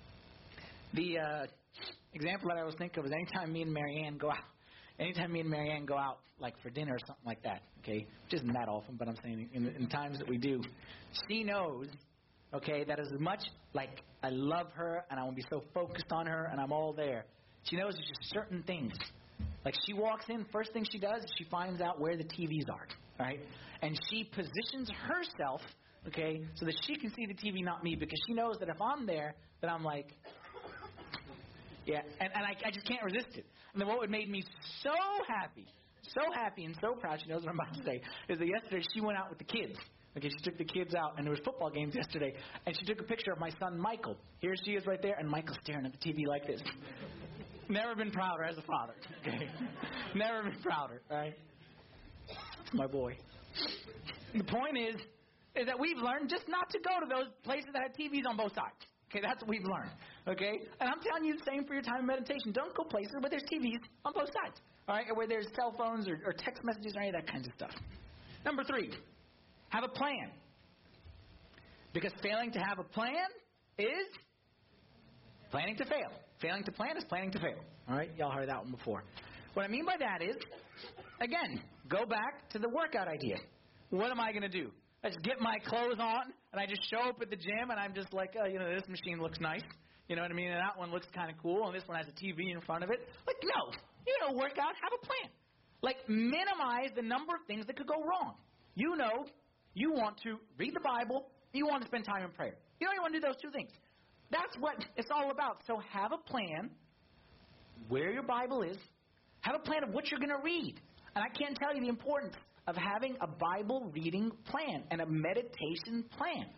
The uh, example that I was thinking of is anytime me and Marianne go out. Anytime me and Marianne go out, like for dinner or something like that, okay, which isn't that often, but I'm saying in, in times that we do, she knows, okay, that as much like I love her and I want to be so focused on her and I'm all there, she knows there's just certain things. Like she walks in, first thing she does is she finds out where the T Vs are, right? And she positions herself, okay, so that she can see the T V, not me, because she knows that if I'm there, that I'm like, yeah, and, and I, I just can't resist it. And then what made me so happy, so happy and so proud, she knows what I'm about to say, is that yesterday she went out with the kids. Okay, she took the kids out, and there was football games yesterday, and she took a picture of my son, Michael. Here she is right there, and Michael's staring at the T V like this. Never been prouder as a father, okay? Never been prouder, all right? It's my boy. The point is, is that we've learned just not to go to those places that have T Vs on both sides. Okay, that's what we've learned. Okay? And I'm telling you the same for your time of meditation. Don't go places where there's T Vs on both sides. All right? Or where there's cell phones or, or text messages or any of that kind of stuff. Number three, have a plan. Because failing to have a plan is planning to fail. Failing to plan is planning to fail. All right? Y'all heard that one before. What I mean by that is, again, go back to the workout idea. What am I going to do? I just get my clothes on, and I just show up at the gym, and I'm just like, oh, you know, this machine looks nice. You know what I mean? And that one looks kind of cool, and this one has a T V in front of it. Like, no. You don't work out. Have a plan. Like, minimize the number of things that could go wrong. You know you want to read the Bible. You want to spend time in prayer. You know you want to do those two things. That's what it's all about. So have a plan where your Bible is. Have a plan of what you're going to read. And I can't tell you the importance of having a Bible reading plan and a meditation plan.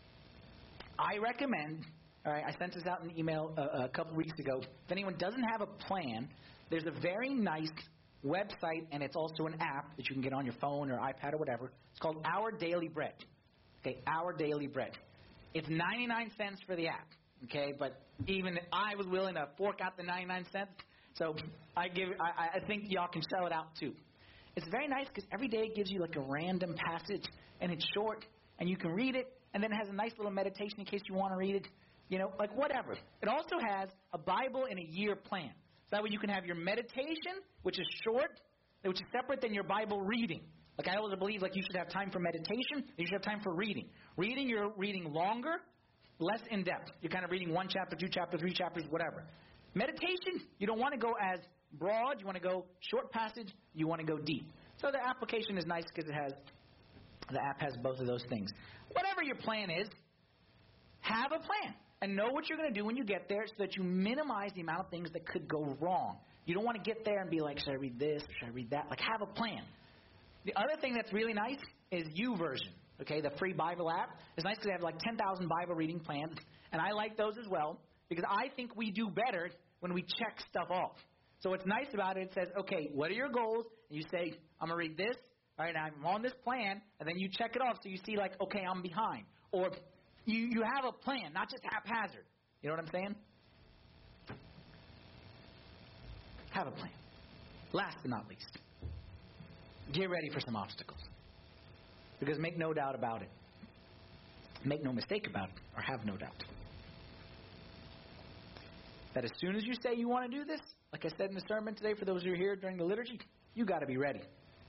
I recommend, all right, I sent this out in an email a, a couple weeks ago. If anyone doesn't have a plan, there's a very nice website, and it's also an app that you can get on your phone or iPad or whatever. It's called Our Daily Bread. Okay, Our Daily Bread. It's ninety-nine cents for the app. Okay, but even I was willing to fork out the ninety-nine cents, so I give. I, I think y'all can sell it out too. It's very nice because every day it gives you like a random passage, and it's short, and you can read it, and then it has a nice little meditation in case you want to read it, you know, like whatever. It also has a Bible in a year plan. So that way you can have your meditation, which is short, which is separate than your Bible reading. Like I always believe like you should have time for meditation, you should have time for reading. Reading, you're reading longer, less in-depth. You're kind of reading one chapter, two chapters, three chapters, whatever. Meditation, you don't want to go as broad. You want to go short passage. You want to go deep. So the application is nice because it has, the app has both of those things. Whatever your plan is, have a plan and know what you're going to do when you get there so that you minimize the amount of things that could go wrong. You don't want to get there and be like, should I read this? Should I read that? Like, have a plan. The other thing that's really nice is YouVersion. Okay, the free Bible app. It's nice because they have like ten thousand Bible reading plans, and I like those as well because I think we do better when we check stuff off. So what's nice about it, it says, okay, what are your goals? And you say, I'm going to read this. All right, I'm on this plan. And then you check it off so you see like, okay, I'm behind. Or you, you have a plan, not just haphazard. You know what I'm saying? Have a plan. Last but not least, get ready for some obstacles. Because make no doubt about it. Make no mistake about it, or have no doubt. That as soon as you say you want to do this, like I said in the sermon today, for those who are here during the liturgy, you got to be ready.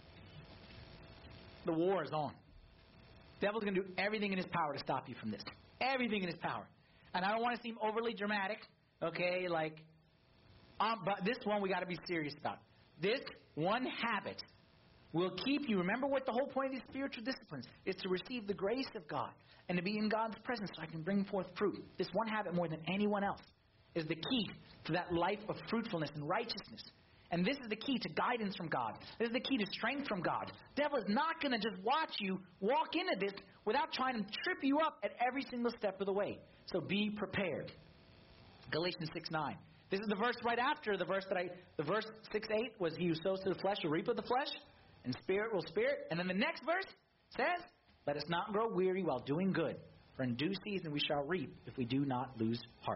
The war is on. The devil's going to do everything in his power to stop you from this. Everything in his power. And I don't want to seem overly dramatic, okay? Like, um, but this one we got to be serious about. This one habit will keep you. Remember what the whole point of these spiritual disciplines is: to receive the grace of God and to be in God's presence so I can bring forth fruit. This one habit more than anyone else is the key to that life of fruitfulness and righteousness And this is the key to guidance from God. This is the key to strength from God. The devil is not going to just watch you walk into this without trying to trip you up at every single step of the way. So be prepared. Galatians six nine. This is the verse right after the verse that I, the verse six eight was, he who sows to the flesh will reap of the flesh, and spirit will spirit. And then the next verse says, let us not grow weary while doing good, for in due season we shall reap if we do not lose heart.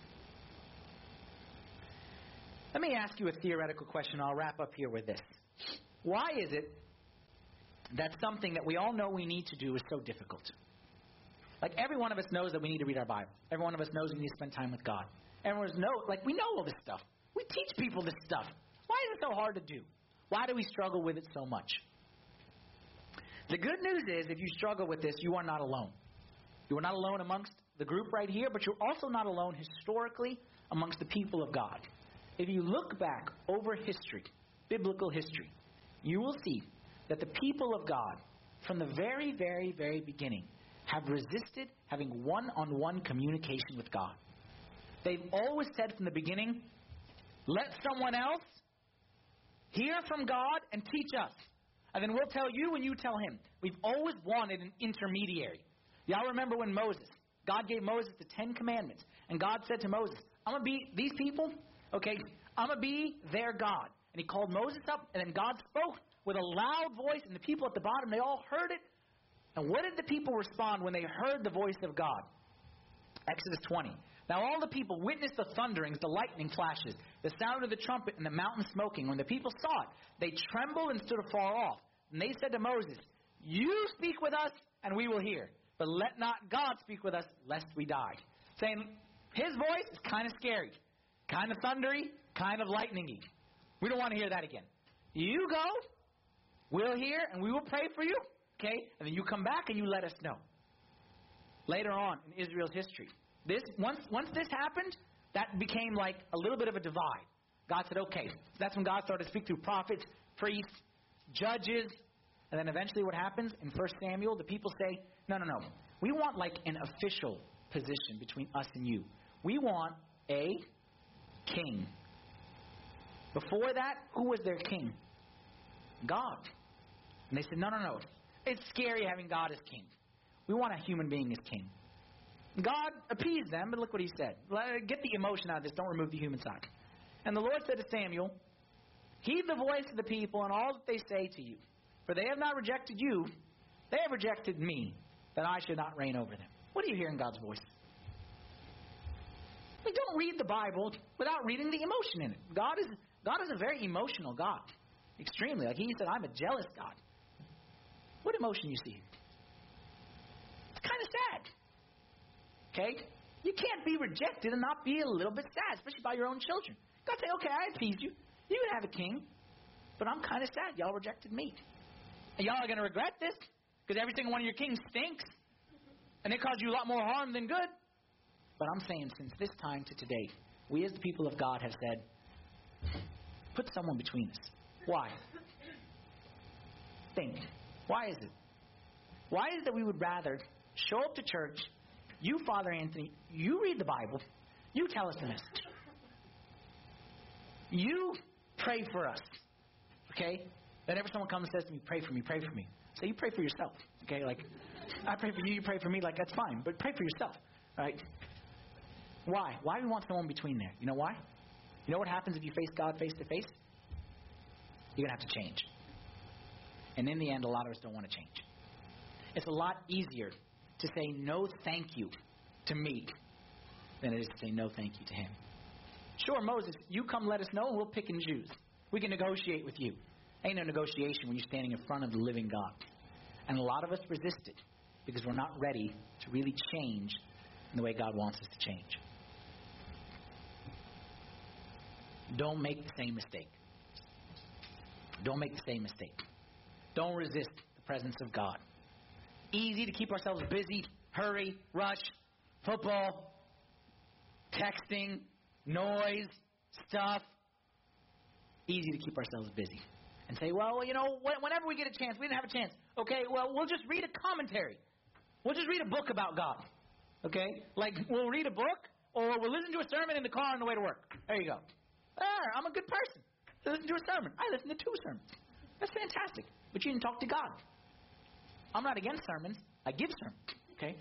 Let me ask you a theoretical question. I'll wrap up here with this. Why is it that something that we all know we need to do is so difficult? Like, every one of us knows that we need to read our Bible. Every one of us knows we need to spend time with God. Everyone knows, like, we know all this stuff. We teach people this stuff. Why is it so hard to do? Why do we struggle with it so much? The good news is, if you struggle with this, you are not alone. You are not alone amongst the group right here, but you're also not alone historically amongst the people of God. If you look back over history, biblical history, you will see that the people of God, from the very, very, very beginning, have resisted having one-on-one communication with God. They've always said from the beginning, let someone else hear from God and teach us. And then we'll tell you and you tell him. We've always wanted an intermediary. Y'all remember when Moses, God gave Moses the Ten Commandments. And God said to Moses, I'm going to be, these people, okay, I'm going to be their God. And he called Moses up, and then God spoke with a loud voice, and the people at the bottom, they all heard it. And what did the people respond when they heard the voice of God? Exodus twenty. Now all the people witnessed the thunderings, the lightning flashes, the sound of the trumpet, and the mountain smoking. When the people saw it, they trembled and stood afar off. And they said to Moses, you speak with us, and we will hear. But let not God speak with us, lest we die. Saying, his voice is kind of scary, kind of thundery, kind of lightningy. We don't want to hear that again. You go, we'll hear, and we will pray for you. Okay? And then you come back and you let us know. Later on in Israel's history, this once once this happened, that became like a little bit of a divide. God said, okay. So that's when God started to speak through prophets, priests, judges. And then eventually what happens in First Samuel, the people say, no, no, no. We want like an official position between us and you. We want a king. Before that, who was their king? God. And they said, no, no, no. It's scary having God as king. We want a human being as king. God appeased them, but look what he said. Get the emotion out of this. Don't remove the human side. And the Lord said to Samuel, heed the voice of the people and all that they say to you. For they have not rejected you, they have rejected me, that I should not reign over them. What do you hear in God's voice? We don't read the Bible without reading the emotion in it. God is God is a very emotional God. Extremely. Like he said, I'm a jealous God. What emotion you see? It's kind of sad. Okay? You can't be rejected and not be a little bit sad, especially by your own children. God say, okay, I appeased you. You can have a king, but I'm kind of sad. Y'all rejected me. And y'all are going to regret this because every single one of your kings stinks and they cause you a lot more harm than good. But I'm saying since this time to today, we as the people of God have said, put someone between us. Why? Think. Why is it? Why is it that we would rather show up to church, you, Father Anthony, you read the Bible, you tell us the message. You pray for us. Okay? Whenever someone comes and says to me, pray for me, pray for me. So you pray for yourself. Okay? Like, I pray for you, you pray for me, like that's fine. But pray for yourself. Right? Why? Why do we want someone between there? You know why? You know what happens if you face God face to face? You're going to have to change. And in the end, a lot of us don't want to change. It's a lot easier to say no thank you to me than it is to say no thank you to him. Sure, Moses, you come let us know and we'll pick and choose. We can negotiate with you. Ain't no negotiation when you're standing in front of the living God. And a lot of us resist it because we're not ready to really change in the way God wants us to change. Don't make the same mistake. Don't make the same mistake. Don't resist the presence of God. Easy to keep ourselves busy, hurry, rush, football, texting, noise, stuff. Easy to keep ourselves busy. And say, well, you know, whenever we get a chance, we didn't have a chance. Okay, well, we'll just read a commentary. We'll just read a book about God. Okay? Like, we'll read a book, or we'll listen to a sermon in the car on the way to work. There you go. There, I'm a good person. listen to a sermon. I listen to two sermons. That's fantastic. But you didn't talk to God. I'm not against sermons. I give sermons. Okay?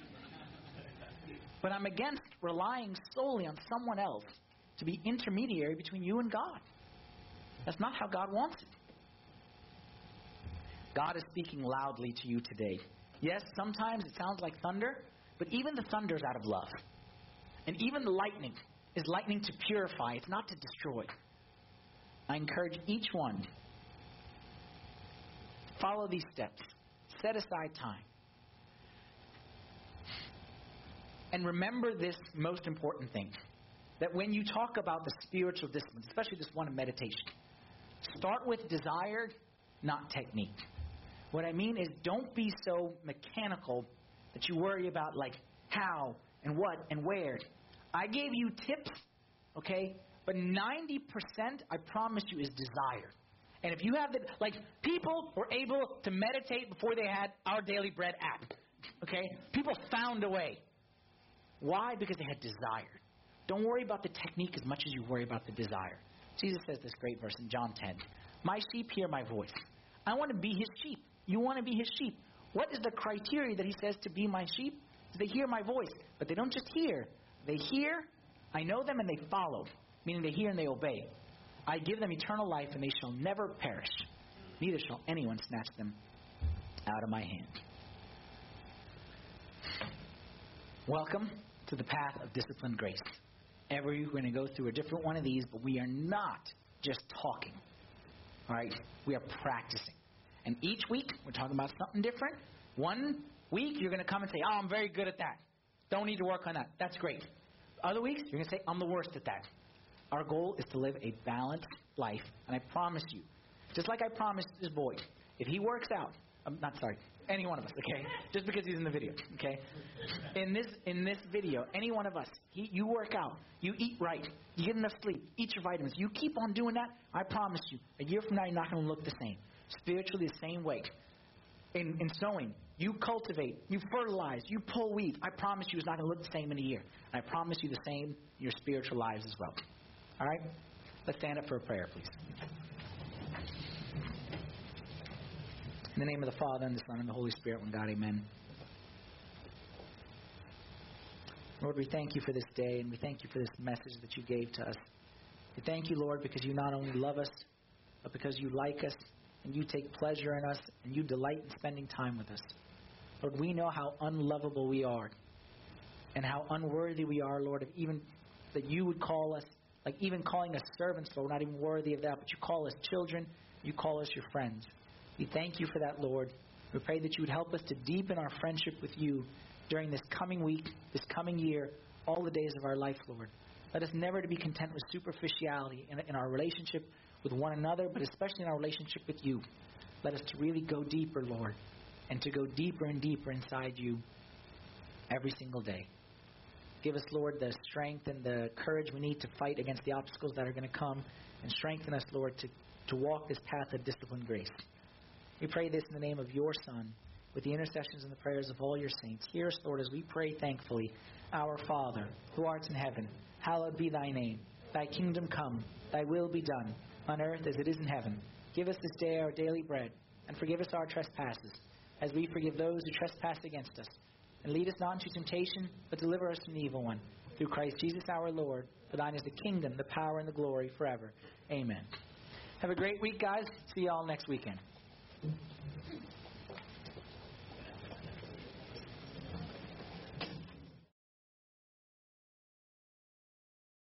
But I'm against relying solely on someone else to be intermediary between you and God. That's not how God wants it. God is speaking loudly to you today. Yes, sometimes it sounds like thunder, but even the thunder is out of love. And even the lightning is lightning to purify. It's not to destroy. I encourage each one to follow these steps. Set aside time. And remember this most important thing. That when you talk about the spiritual disciplines, especially this one of meditation, start with desire, not technique. What I mean is don't be so mechanical that you worry about like how and what and where. I gave you tips, okay? But ninety percent, I promise you, is desire. And if you have the, like, people were able to meditate before they had Our Daily Bread app, okay? People found a way. Why? Because they had desire. Don't worry about the technique as much as you worry about the desire. Jesus says this great verse in John ten. My sheep hear my voice. I want to be his sheep. You want to be his sheep. What is the criteria that he says to be my sheep? They hear my voice. But they don't just hear. They hear, I know them, and they follow. Meaning they hear and they obey. I give them eternal life, and they shall never perish. Neither shall anyone snatch them out of my hand. Welcome to the path of disciplined grace. Every week we're going to go through a different one of these, but we are not just talking. All right? We are practicing. And each week we're talking about something different. One week you're going to come and say, oh, I'm very good at that. Don't need to work on that. That's great. Other weeks you're going to say, I'm the worst at that. Our goal is to live a balanced life. And I promise you, just like I promised this boy, if he works out, I'm not sorry, any one of us, okay? Just because he's in the video, okay? In this in this video, any one of us, he, you work out, you eat right, you get enough sleep, eat your vitamins. You keep on doing that, I promise you, a year from now you're not going to look the same. Spiritually, the same way. In, in sowing, you cultivate, you fertilize, you pull weeds. I promise you it's not going to look the same in a year. And I promise you the same in your spiritual lives as well. All right? Let's stand up for a prayer, please. In the name of the Father, and the Son, and the Holy Spirit, one God, amen. Lord, we thank you for this day, and we thank you for this message that you gave to us. We thank you, Lord, because you not only love us, but because you like us, and you take pleasure in us, and you delight in spending time with us. Lord, we know how unlovable we are, and how unworthy we are, Lord, of even that you would call us, like even calling us servants, Lord, we're not even worthy of that, but you call us children, you call us your friends. We thank you for that, Lord. We pray that you would help us to deepen our friendship with you during this coming week, this coming year, all the days of our life, Lord. Let us never to be content with superficiality in, in our relationship with one another, but especially in our relationship with you. Let us to really go deeper, Lord, and to go deeper and deeper inside you every single day. Give us, Lord, the strength and the courage we need to fight against the obstacles that are going to come, and strengthen us, Lord, to, to walk this path of disciplined grace. We pray this in the name of your Son, with the intercessions and the prayers of all your saints. Hear us, Lord, as we pray thankfully. Our Father, who art in heaven, hallowed be thy name. Thy kingdom come, thy will be done, on earth as it is in heaven. Give us this day our daily bread, and forgive us our trespasses, as we forgive those who trespass against us. And lead us not into temptation, but deliver us from the evil one. Through Christ Jesus our Lord, for thine is the kingdom, the power, and the glory forever. Amen. Have a great week, guys. See you all next weekend.